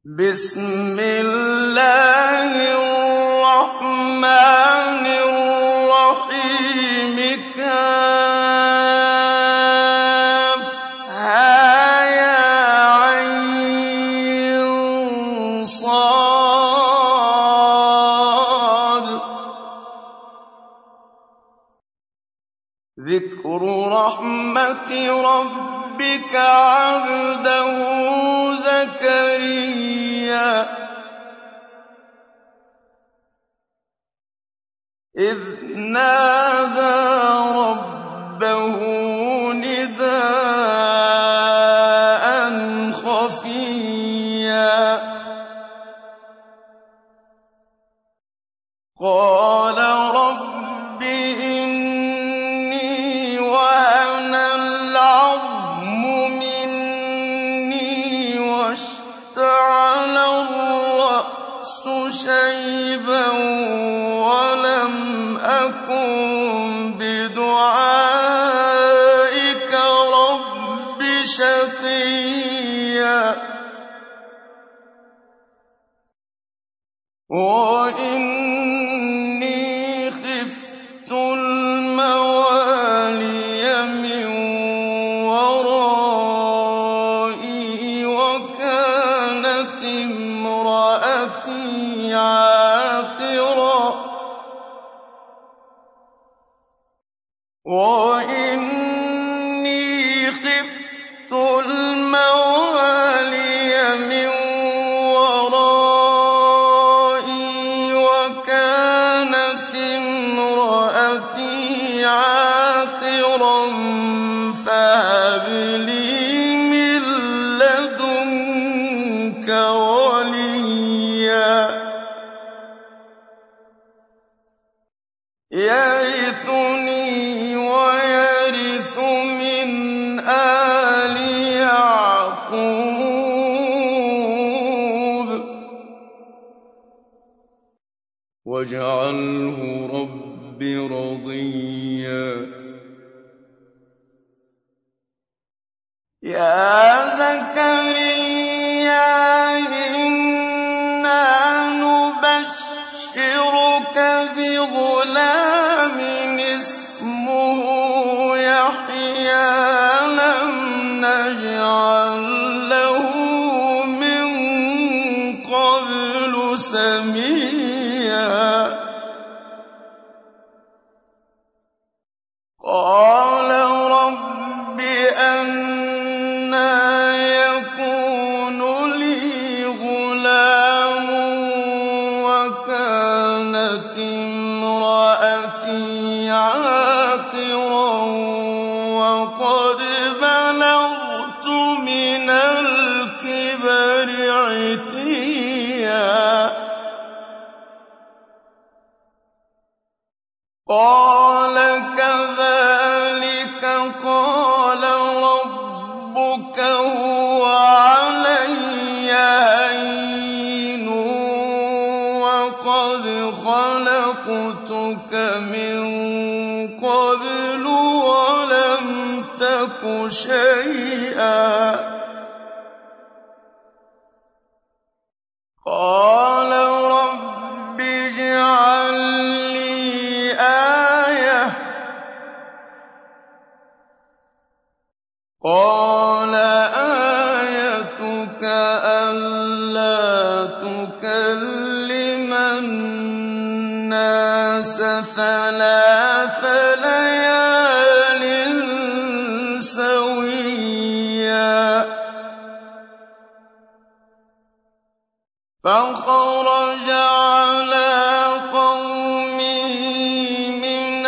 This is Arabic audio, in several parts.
بسم الله الرحمن الرحيم كافها ذكر رحمة ربك عبده زكريا إذ نادى ربه نداء خفيا قال رب إني وهن العظم مني واشتعل الرأس شيبا ولم أكن بدعائك رب شقيا وإني خفت الموالي من ورائي وكانت امرأتي عاقرا وإني خفت الموالي من ورائي وكانت امرأتي عاقرا فهب لي من لدنك وليا يرثني ويرث من آل يعقوب واجعله رب رضيا يا زكريا إنا نبشرك بغلام اسمه يحيى لم نجعل له من قبل سميا قال رب أنى يكون لي غلام وكانت امرأتي عاقرا وقد بلغت من الكبر عتيا قال كذلك قال ربك هو علي هين وقد خلقتك من قبل ولم تك شيئا قال رب اجعل لي آية قال آيتك ألا تكلم الناس ثلاث ليال سويا فخرج على قومه من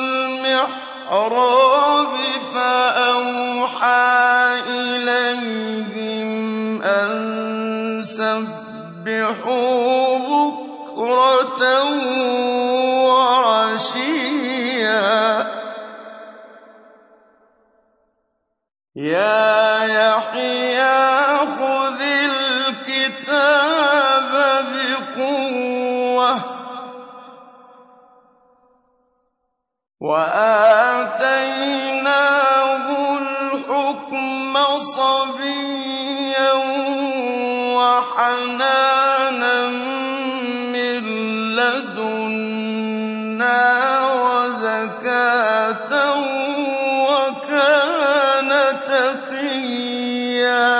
المحراب فأوحى إليهم أن سبحوا بكرة وعشيا يا يحيى خذ الكتاب بقوة وآتيناه الحكم صبيا وحنانا من لدنا وزكاة وكان تقيا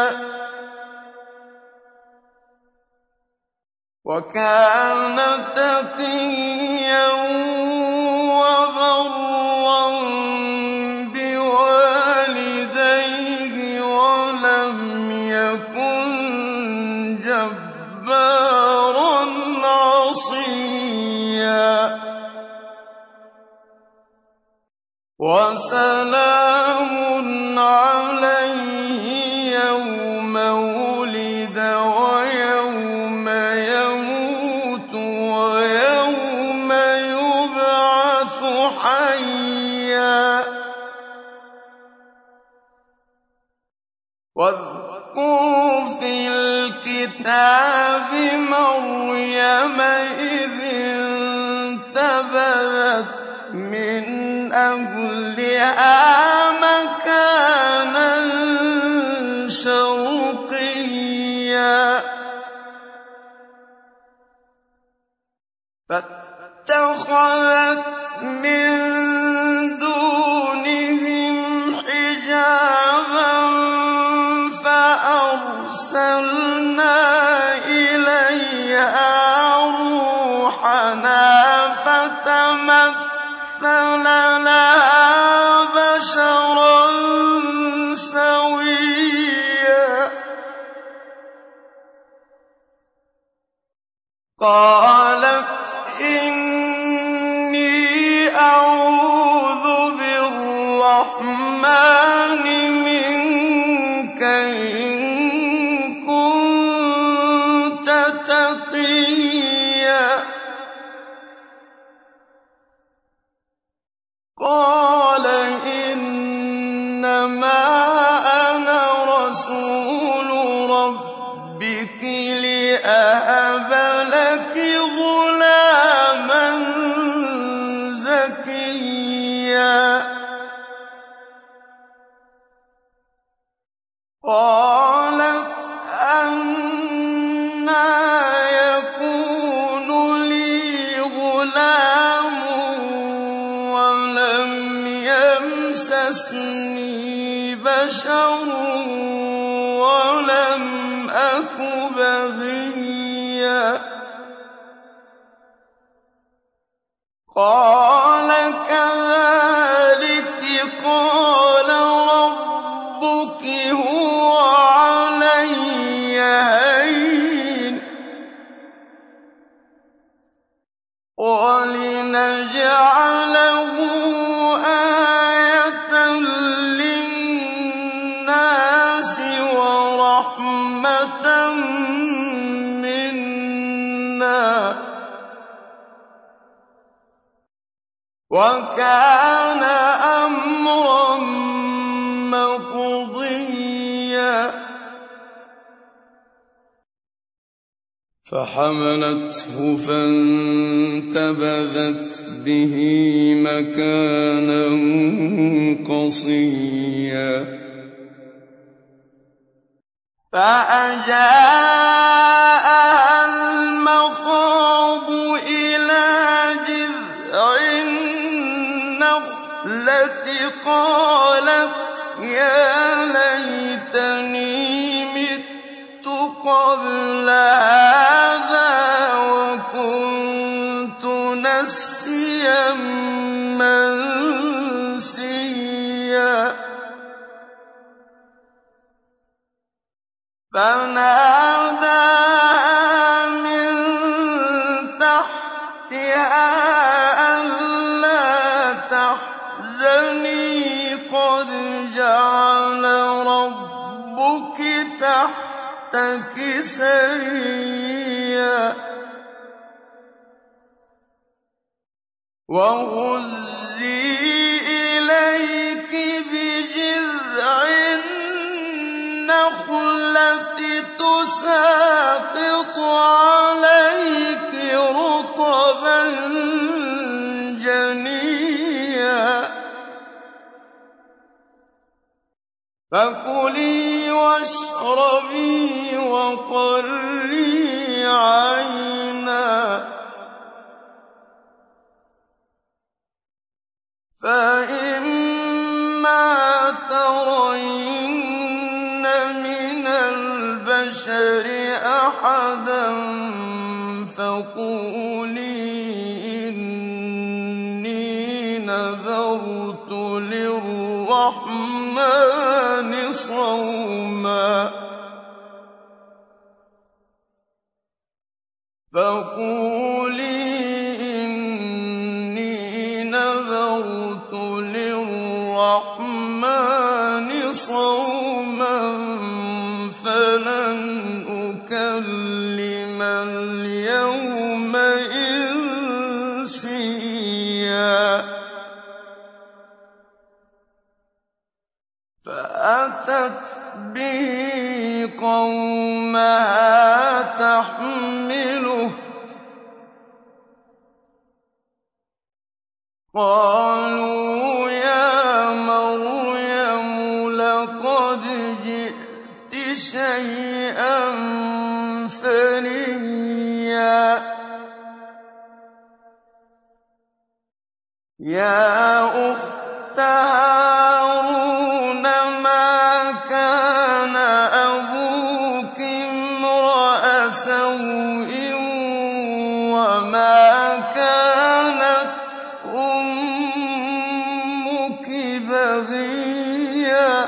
وبرا بوالديه ولم يكن جبارا عصيا وسلام عليه يوم ولد ويوم يموت ويوم يبعث حيا واذكر في الكتاب مريم إذ انتبذت من أهلها مكانا شرقيا فاتخذت من دونهم حجابا فأرسلنا إليها روحنا فتمثل لها بشرا سويا قالت إني أعوذ بالرحمن منك إن كنت تقيا قال إنما أنا رسول ربك لأهب لك غلاما زكيا قالت أنى يكون لي غلام ولم يمسسني بشر ولم أك بغيا قال كذلك قال ربك هو علي هين ولنجعله آية للناس ورحمة منا وكان أمرا مقضيا فحملته فانتبذت به مكانا قصيا فأجاءها المخاض إلى جذع النخلة قالت يا ليتني مت قبل هذا وكنت نسيا منسيا فناداها من تحتها ألا تحزني قد جعل ربك تحتك سريا وهزي إليك بجذع النخلة تساقط عليك رطبا جنيا فكلي واشربي وقري عينا فإما ترين من البشر أحدا فقولي إني نذرت للرحمن صوما فلن أكلم اليوم إنسيا فأتت به قومها تحمله قالوا يا مريم لقد جئت شيئا فريا يا أخت هارون ما كان أبوك امرأ سوء وما كانت أمك بغيا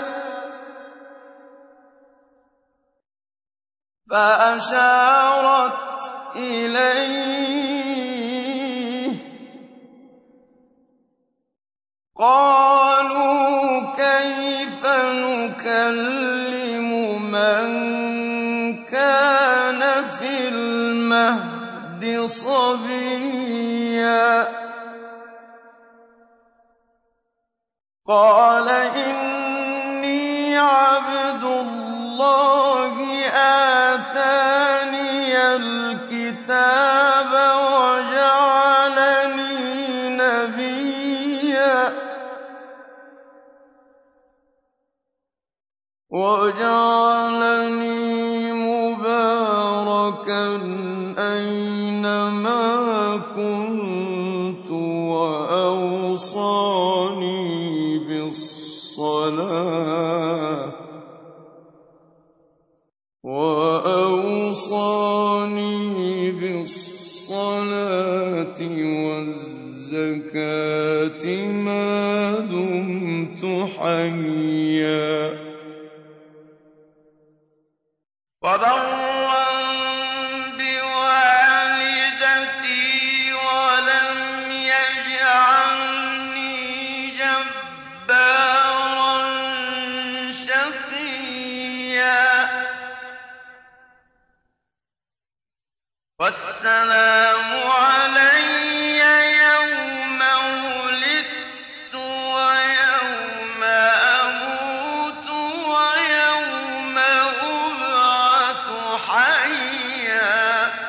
فأشارت إليه قالوا كيف نكلم من كان في المهد صبيا قال إني عبد الله آتاني الكتاب وجعلني نبيا وجعلني مباركا أينما كنت وأوصاني بالصلاة والزكاة ما دمت حيا وبرا بوالدتي ولم يجعلني جبارا شقيا والسلام علي يوم ولدت ويوم أموت ويوم أبعث حيا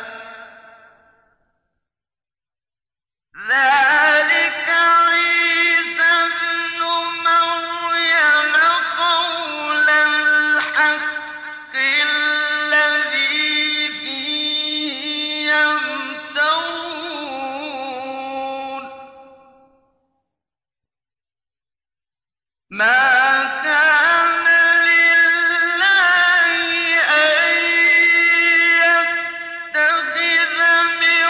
ذلك عيسى ابن مريم قول الحق الذي فيه يمترون ما كان لله أن يتخذ من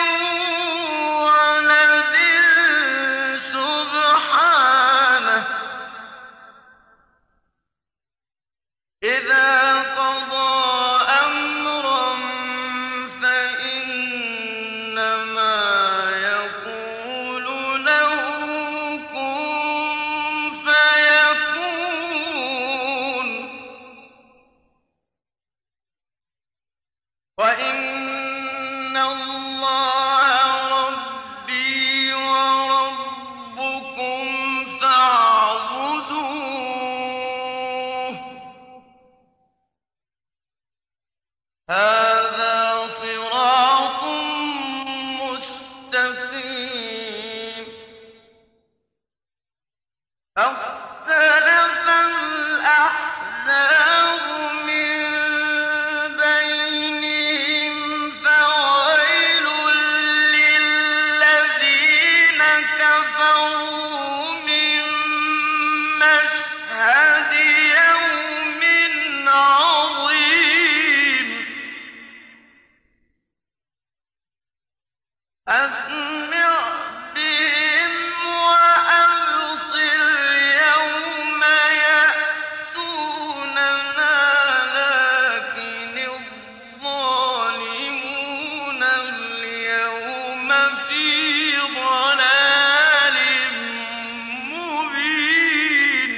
ولد سبحانه إذا قضى أمرا فإنما يقول له كن فيكون وإن الله ربي وربكم فاعبدوه هذا صراط مستقيم فاختلف الأحزاب من أسمع بهم وأبصر يوم يأتوننا لكن الظالمون اليوم في ضلال مبين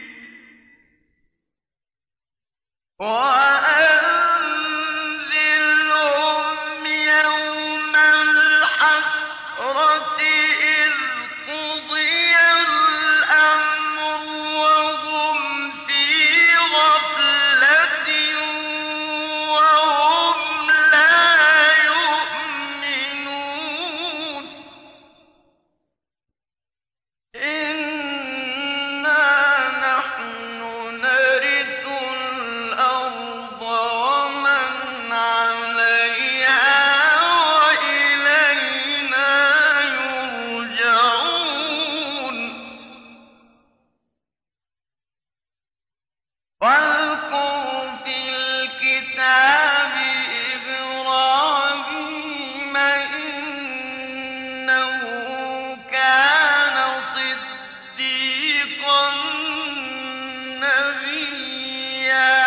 وأنذرهم يوم الحسرة إذ قضي الأمر وهم في غفلة وهم لا يؤمنون إنا نحن نرث الأرض ومن عليها وإلينا يرجعون واذكر في الكتاب إبراهيم إنه كان صديقا نبيا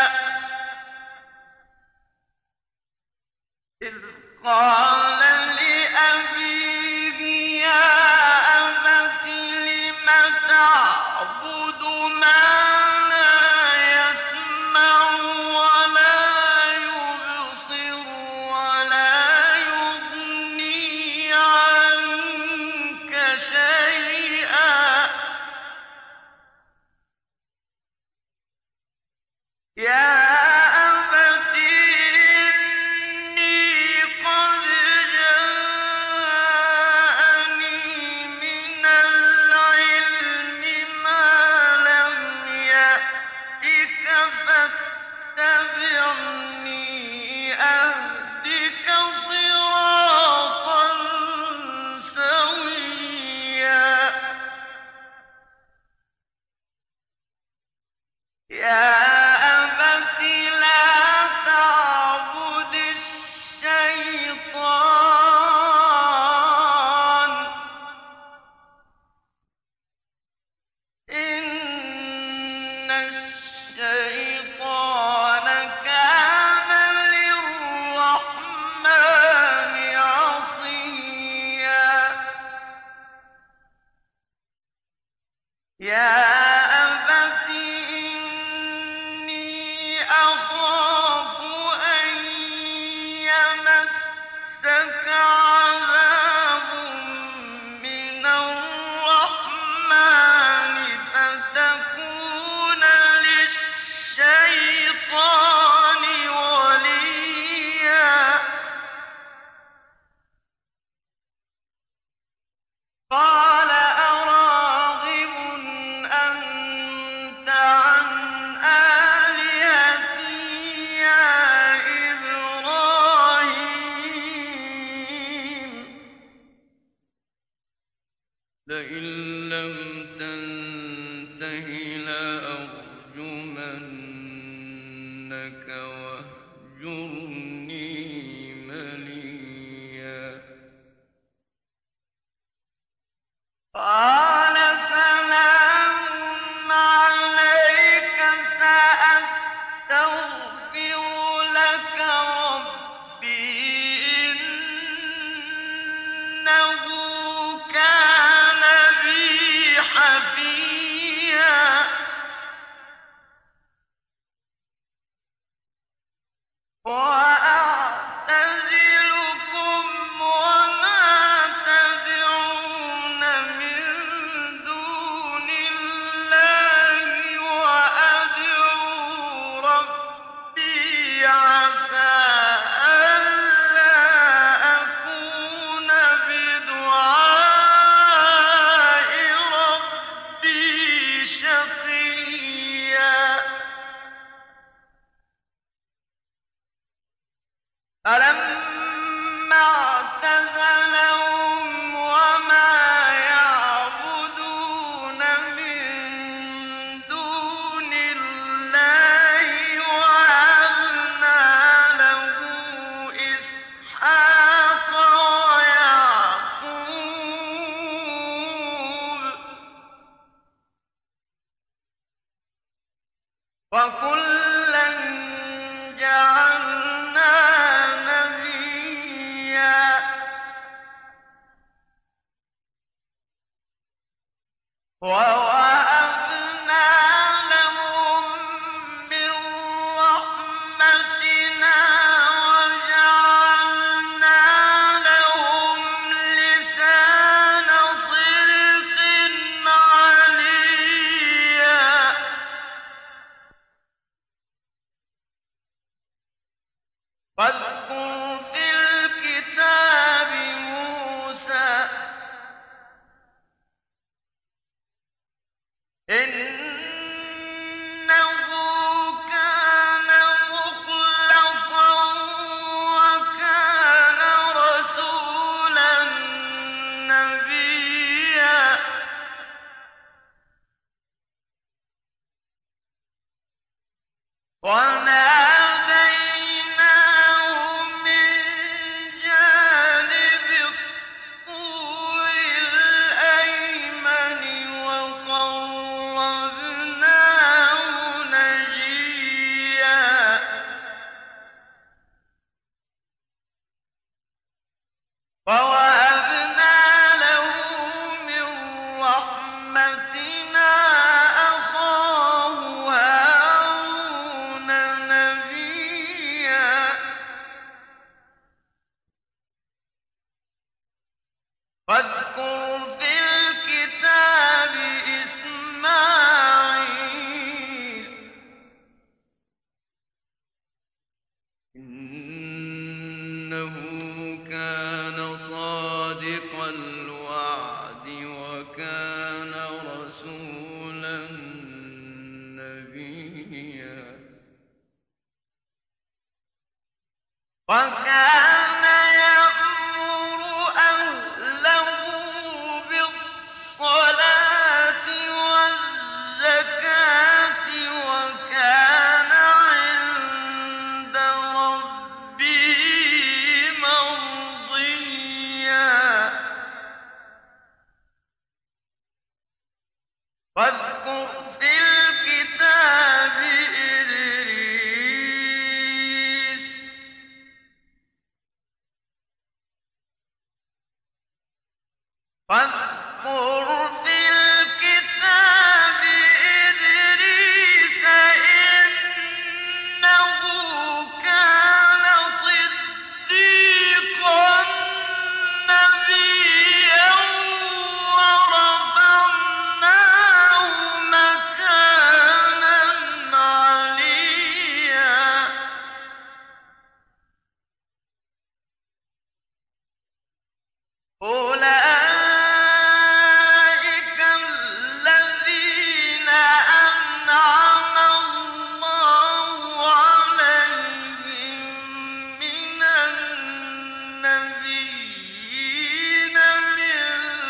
إذ قال لأبيه يا أبت لم تعبد ما لا يسمع ولا يبصر ولا يغني عنك شيئا يا أبت إني قد جاءني من العلم ما لم يأتك فاتبعني أهدك صراطا سويا يا أبت لا تعبد الشيطان إن الشيطان كان للرحمن عصيا يا أبت إني أخاف أن يمسك عذاب من الرحمن فتكون للشيطان وليا قال أراغب أنت عن آلهتي يا إبراهيم لئن لم تنته لأرجمنك واهجرني مليا قال سلام عليك سأستغفر لك ربي إنه كان بي حفيا وأعتزلكم وما تدعون من دون الله وأدعو ربي عسى ألا أكون بدعاء ربي شقيا فلما اعتزلهم وما يعبدون من دون الله وهبنا له إسحاق ويعقوب وَوَهَبْنَا لَهُ مِن رَّحْمَتِنَا أَخَاهُ هَارُونَ نَبِيًّا. وَاذْكُرْ فِي الْكِتَابِ إِسْمَاعِيلَ إِنَّهُ كَانَ صَادِقَ الْوَعْدِ وَكَانَ رَسُولًا نَّبِيًّا. وَكَانَ يَأْمُرُ أَهْلَهُ بِالصَّلَاةِ وَالزَّكَاةِ وَكَانَ عِندَ رَبِّهِ مَرْضِيًّا. وَاذْكُرْ فِي الْكِتَابِ إِدْرِيسَ إِنَّهُ كَانَ صِدِّيقًا نَّبِيًّا وَرَفَعْنَاهُ مَكَانًا عَلِيًّا. أُولَٰئِكَ الَّذِينَ أَنْعَمَ اللَّهُ عَلَيْهِم مِّنَ النَّبِيِّينَ مِن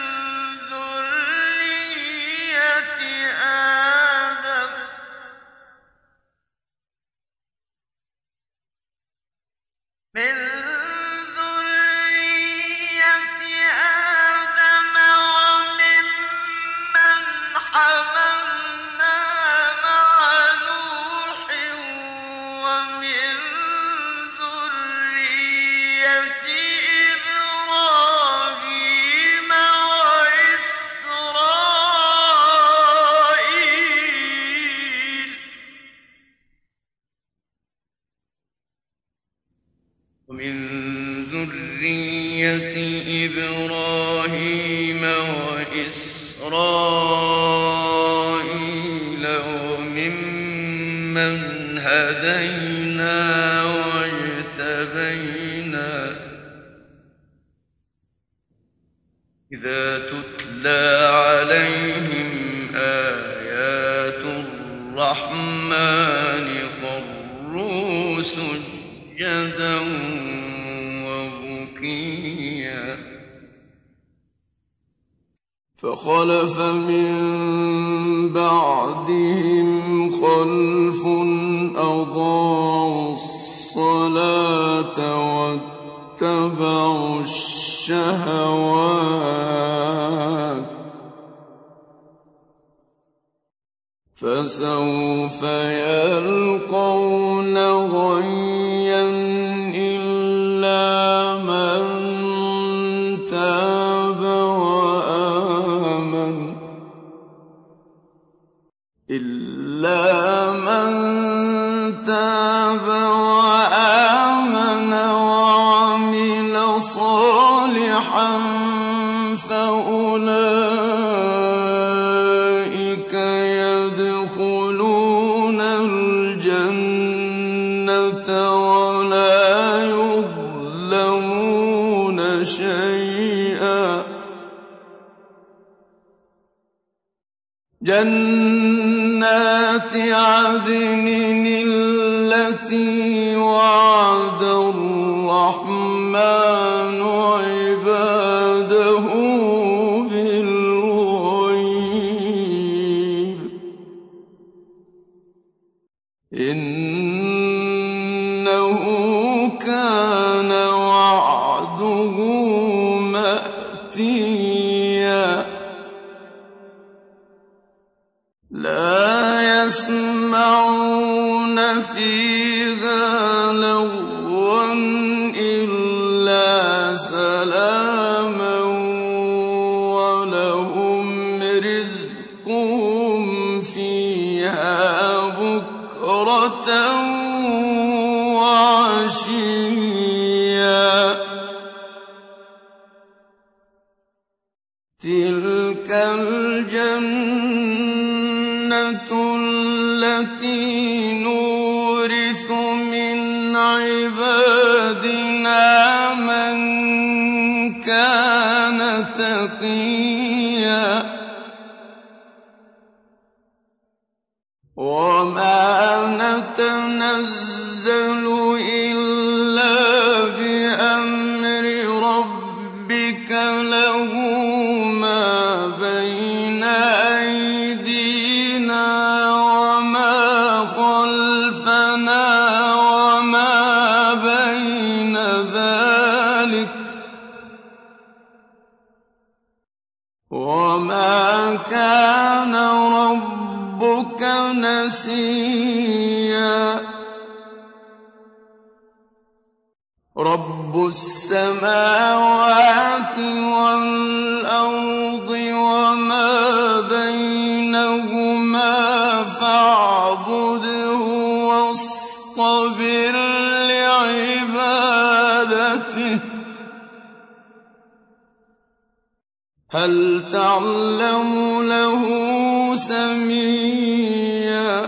ذُرِّيَّةِ آدَمَ وَمِمَّنْ حَمَلْنَا مَعَ نُوحٍ وَمِن ذُرِّيَّةِ إِبْرَاهِيمَ وَإِسْرَائِيلَ. وَمِن ذُرِّيَّةِ إِبْرَاهِيمَ وَإِسْرَائِيلَ وَمِمَّنْ هَدَيْنَا وَاجْتَبَيْنَا. إِذَا تُتْلَىٰ عَلَيْهِمْ آيَاتُ الرَّحْمَٰنِ خَرُّوا سُجَّدًا وَبُكِيًّا. فَخَلَفَ مِن بَعْدِهِمْ خَلْفٌ أَضَاعُوا الصَّلَاةَ وَاتَّبَعُوا الشَّهَوَاتِ فَسَوْفَ يَلْقَوْنَ غَيًّا إِلَّا مَن تَابَ وَآمَنَ وَعَمِلَ صَالِحًا فَأُولَٰئِكَ يَدْخُلُونَ الْجَنَّةَ وَلَا يُظْلَمُونَ شَيْئًا. جَنَّاتِ عَدْنٍ الَّتِي وَعَدَ الرَّحْمَٰنُ عِبَادَهُ بِالْغَيْبِ ۚ إِنَّهُ كَانَ وَعْدُهُ مَأْتِيًّا. لَا يَسْمَعُونَ فِيهَا لَغْوًا إِلَّا وعشيا تلك الجنة التي نورث من عبادنا من كان تقيا وما نتنزل إلا بأمر ربك له ما بين أيدينا وما خلفنا وما بين ذلك وما كان ربك نسيا رب السماوات والأرض وما بينهما فاعبده واصطبر لعبادته هل تعلم له سميا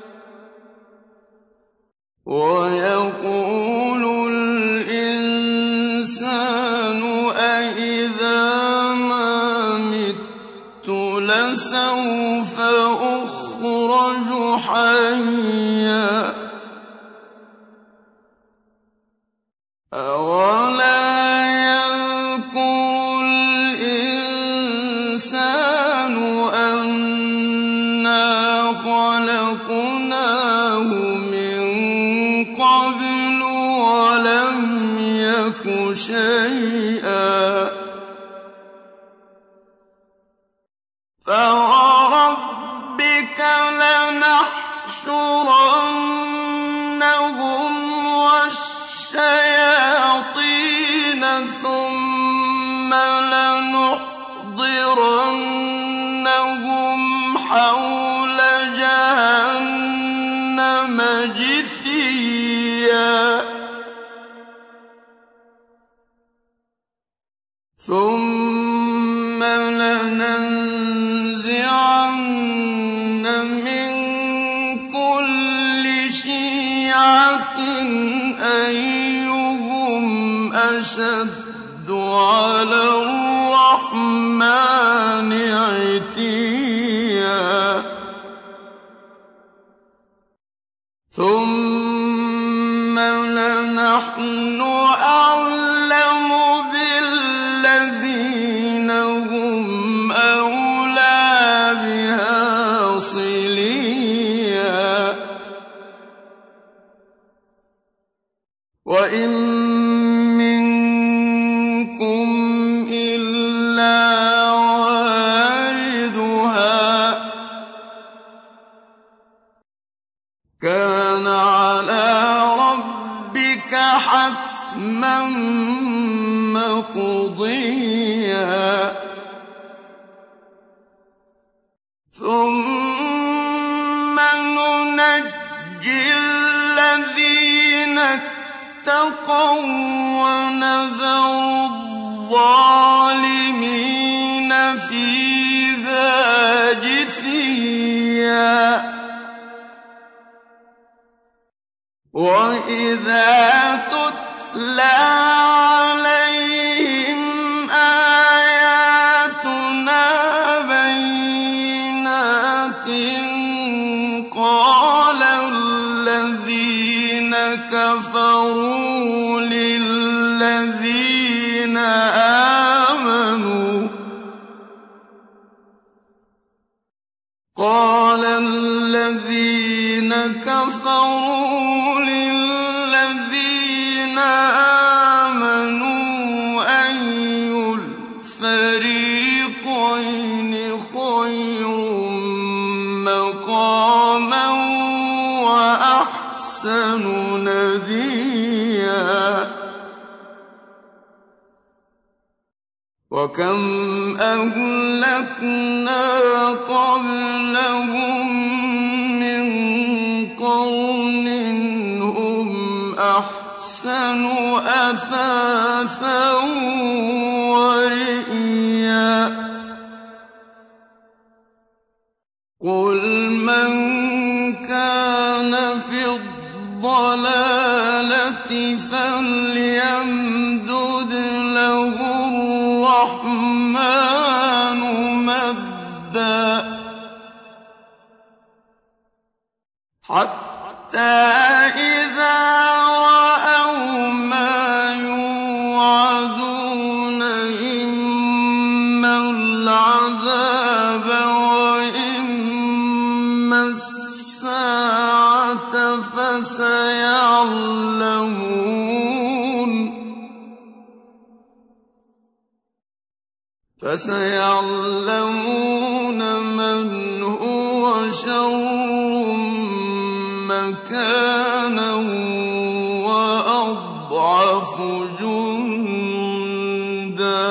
ويقول الإنسان أإذا ما مت لسوف أخرج حيا أولا يذكر الإنسان أنا خلقناه من قبل ولم يك شيئا فوربك لنحشرنهم والشياطين ثم لنحضرنهم حول جهنم جثيا ثم لننزعن من كل شيعة أيهم أشد على الرحمن عتيا ثم لنحن أعلم بالذين هم أولى بها صليا وإن منكم إلا واردها كان على ربك حتما مقضيا ثم ننجي الذين اتقوا ونذر الظالمين فيها جثيا وإذا تتلى عليهم آياتنا بينات قال الذين كفروا للذين آمنوا قال الذين كفروا للذين آمنوا أي الفريقين خير مقاما وأحسن نديا وكم أهلكنا قبلهم من قرن أَحْسَنُ أَثَاثًا وَرِئْيًا قُلْ مَنْ كَانَ فِي الضَّلَالَةِ فَلْيَمْدُدْ لَهُ الرَّحْمَٰنُ مَدًّا حَتَّىٰ إِذَا رَأَوْا مَا يُوعَدُونَ إِمَّا الْعَذَابَ وَإِمَّا السَّاعَةَ فَسَيَعْلَمُونَ مَنْ هُوَ شَرٌّ مَّكَانًا وَأَضْعَفُ جُندًا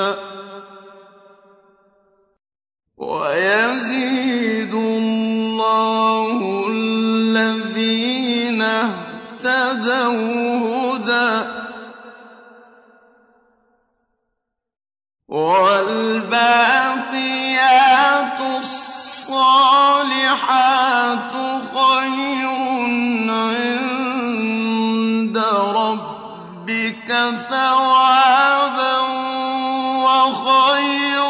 وَيَزِيدُ اللَّهُ الَّذِينَ اهْتَدَوْا هُدًى وَالْبَاقِيَاتُ الصَّالِحَاتُ خَيْرٌ عِندَ رَبِّكَ ثَوَابًا وَخَيْرٌ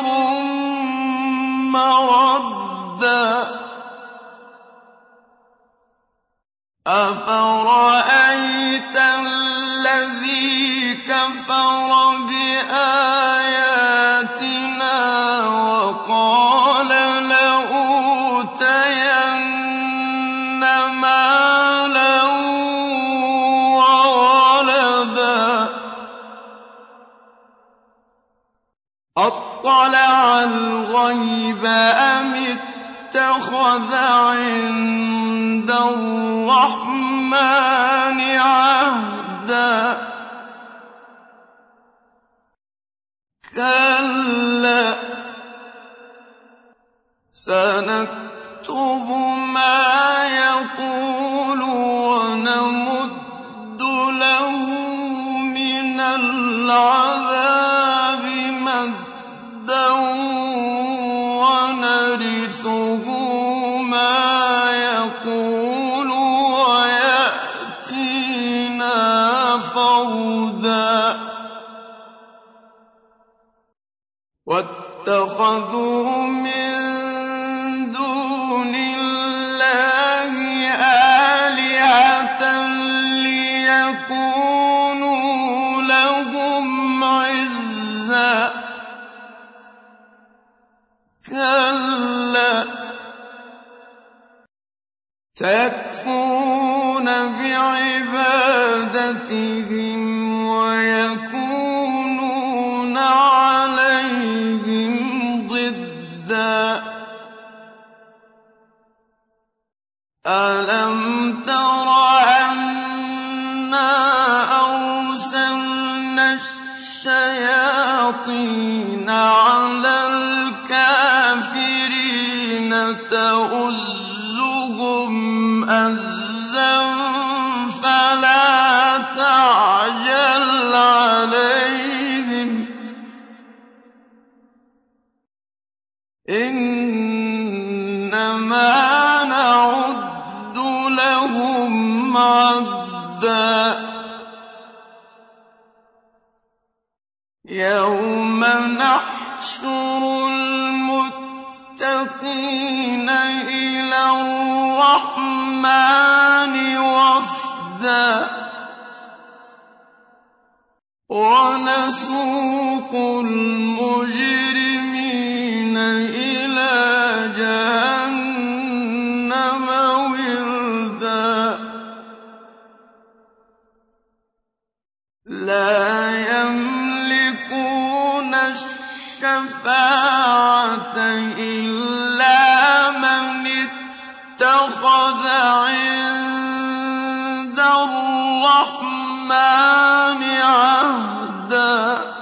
مَّرَدًّا أَفَرَأَيْتَ الَّذِي كَفَرَ بِآيَاتِنَا وَقَالَ لَأُوتَيَنَّ مَالًا وَوَلَدًا أَطَّلَعَ الْغَيْبَ أَمِ اتَّخَذَ عِندَ الرَّحْمَٰنِ عَهْدًا كَلَّا سَنَكْتُبُ مَا يَقُولُ وَنَمُدُّ لَهُ مِنَ الْعَذَابِ مَدًّا وَنَرِثُهُ مَا يَقُولُ وَيَأْتِينَا فَرْدًا وَاتَّخَذُوا مِن دُونِ اللَّهِ آلِهَةً لِّيَكُونُوا لَهُمْ عِزًّا كَلَّا سَيَكْفُرُونَ بِعِبَادَتِهِمْ وَيَكُونُونَ عَلَيْهِمْ ضِدًّا أَلَمْ تَرَ أَنَّا أَرْسَلْنَا الشَّيَاطِينَ عَلَى الْكَافِرِينَ تَؤُزُّهُمْ أَزًّا فَلَا تَعْجَلْ عَلَيْهِمْ إِنَّمَا نَعُدُّ لَهُمْ عَدًّا يَوْمَ نَحْشُرُ الْمُتَّقِينَ إِلَى الرَّحْمَٰنِ وَفْدًا وَنَسُوقُ الْمُجْرِمِينَ إِلَىٰ جَهَنَّمَ وِرْدًا لَّا يَمْلِكُونَ الشَّفَاعَةَ إِلَّا مَنِ اتَّخَذَ عِندَ الرَّحْمَٰنِ عَهْدًا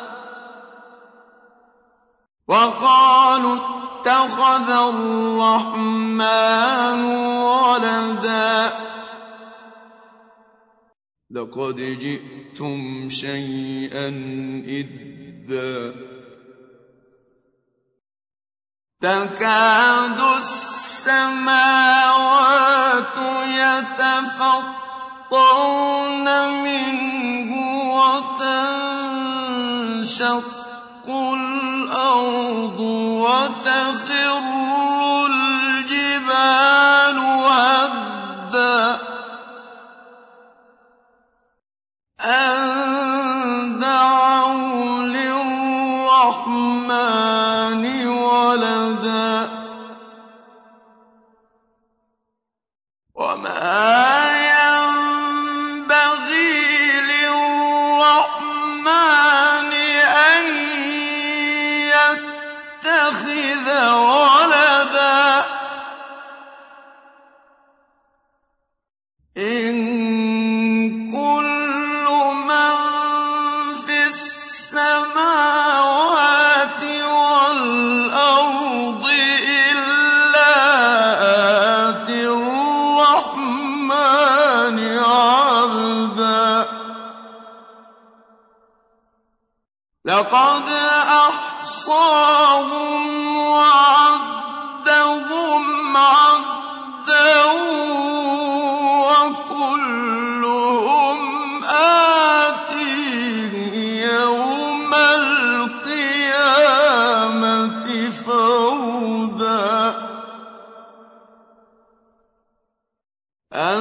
وَقَالُوا اتَّخَذَ الرَّحْمَٰنُ وَلَدًا لقد جئتم شيئا إدا تكاد السماوات يتفطرن منه وتنشق الأرض وتخر الجبال هدا أن دعوا للرحمن ولدا وما ينبغي للرحمن أن يتخذ ولدا إن كل من في السماوات والأرض إلا آتي الرحمن عبدا لقد أحصاهم وعدهم عدا وكلهم آتيه يوم القيامة فردا أن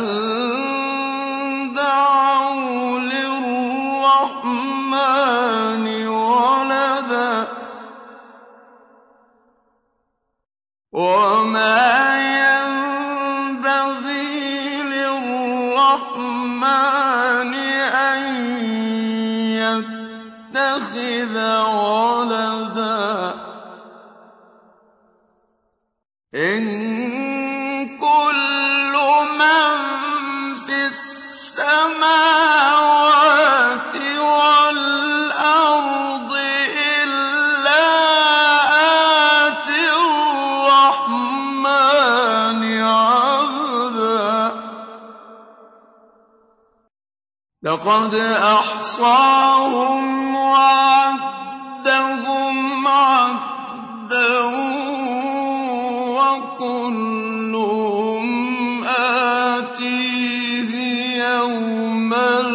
دعوا للرحمن ولدا وما ينبغي للرحمن أن يتخذ ولدا إن كل من في السماوات والأرض إلا آتي الرحمن عبدا لقد أحصاهم وعدهم عدا وكلهم آتيه يوم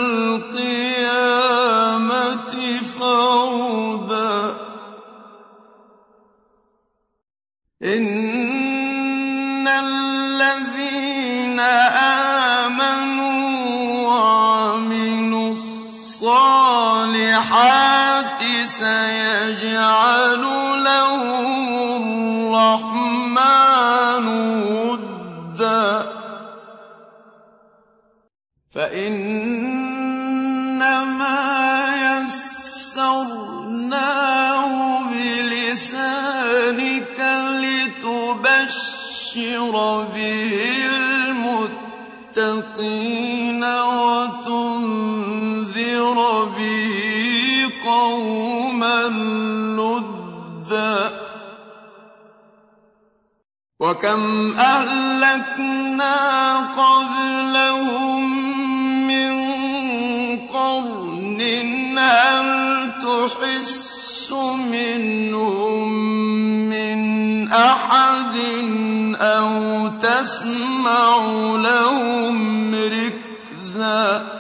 القيامة فردا إن الذين آمنوا وعملوا الصالحات سيجعل لهم الرحمن ودا فإنما يسرناه بلسانك لتبشر به المتقين وتنذر به قوما لدا وكم أهلكنا قبلهم من قرن هل تحس منهم من أحد أو تسمع لهم ركزا